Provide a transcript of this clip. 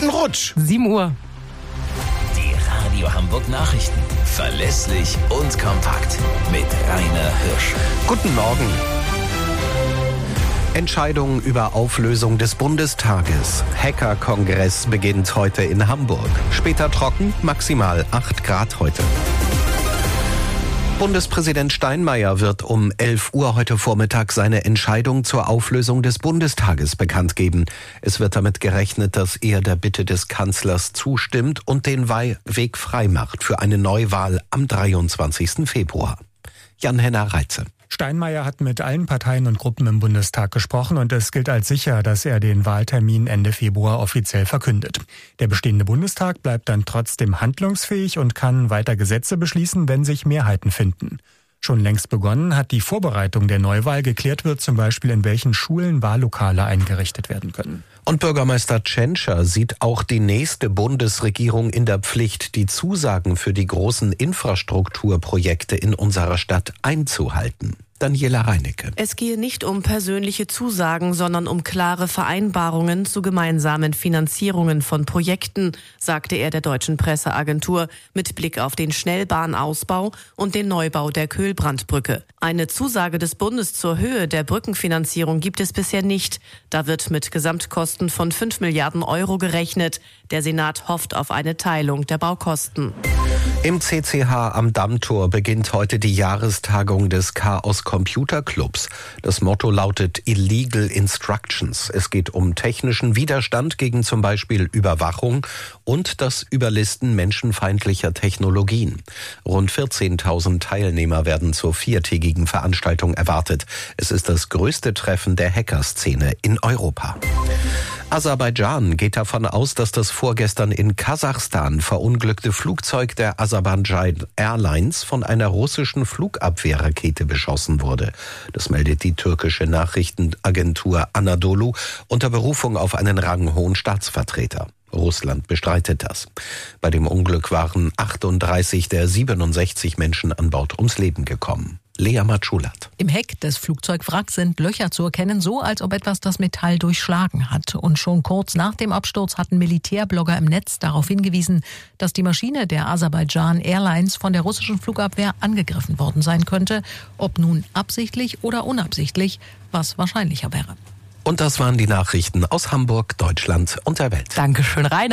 Guten Rutsch. 7 Uhr. Die Radio Hamburg Nachrichten. Verlässlich und kompakt. Mit Rainer Hirsch. Guten Morgen. Entscheidung über Auflösung des Bundestages. Hackerkongress beginnt heute in Hamburg. Später trocken, maximal 8 Grad heute. Bundespräsident Steinmeier wird um 11 Uhr heute Vormittag seine Entscheidung zur Auflösung des Bundestages bekannt geben. Es wird damit gerechnet, dass er der Bitte des Kanzlers zustimmt und den Weg frei macht für eine Neuwahl am 23. Februar. Jan-Henner Reitze. Steinmeier hat mit allen Parteien und Gruppen im Bundestag gesprochen und es gilt als sicher, dass er den Wahltermin Ende Februar offiziell verkündet. Der bestehende Bundestag bleibt dann trotzdem handlungsfähig und kann weiter Gesetze beschließen, wenn sich Mehrheiten finden. Schon längst begonnen hat die Vorbereitung der Neuwahl. Geklärt wird zum Beispiel, in welchen Schulen Wahllokale eingerichtet werden können. Und Bürgermeister Tschentscher sieht auch die nächste Bundesregierung in der Pflicht, die Zusagen für die großen Infrastrukturprojekte in unserer Stadt einzuhalten. Daniela Reinecke. Es gehe nicht um persönliche Zusagen, sondern um klare Vereinbarungen zu gemeinsamen Finanzierungen von Projekten, sagte er der Deutschen Presseagentur mit Blick auf den Schnellbahnausbau und den Neubau der Köhlbrandbrücke. Eine Zusage des Bundes zur Höhe der Brückenfinanzierung gibt es bisher nicht. Da wird mit Gesamtkosten von 5 Milliarden Euro gerechnet. Der Senat hofft auf eine Teilung der Baukosten. Im CCH am Dammtor beginnt heute die Jahrestagung des Chaos Computer Clubs. Das Motto lautet Illegal Instructions. Es geht um technischen Widerstand gegen zum Beispiel Überwachung und das Überlisten menschenfeindlicher Technologien. Rund 14.000 Teilnehmer werden zur 4-tägigen Veranstaltung erwartet. Es ist das größte Treffen der Hackerszene in Europa. Aserbaidschan geht davon aus, dass das vorgestern in Kasachstan verunglückte Flugzeug der Aserbaidschan Airlines von einer russischen Flugabwehrrakete beschossen wurde. Das meldet die türkische Nachrichtenagentur Anadolu unter Berufung auf einen ranghohen Staatsvertreter. Russland bestreitet das. Bei dem Unglück waren 38 der 67 Menschen an Bord ums Leben gekommen. Lea Matschulat. Im Heck des Flugzeugwracks sind Löcher zu erkennen, so als ob etwas das Metall durchschlagen hat. Und schon kurz nach dem Absturz hatten Militärblogger im Netz darauf hingewiesen, dass die Maschine der Aserbaidschan Airlines von der russischen Flugabwehr angegriffen worden sein könnte. Ob nun absichtlich oder unabsichtlich, was wahrscheinlicher wäre. Und das waren die Nachrichten aus Hamburg, Deutschland und der Welt. Dankeschön, Rainer.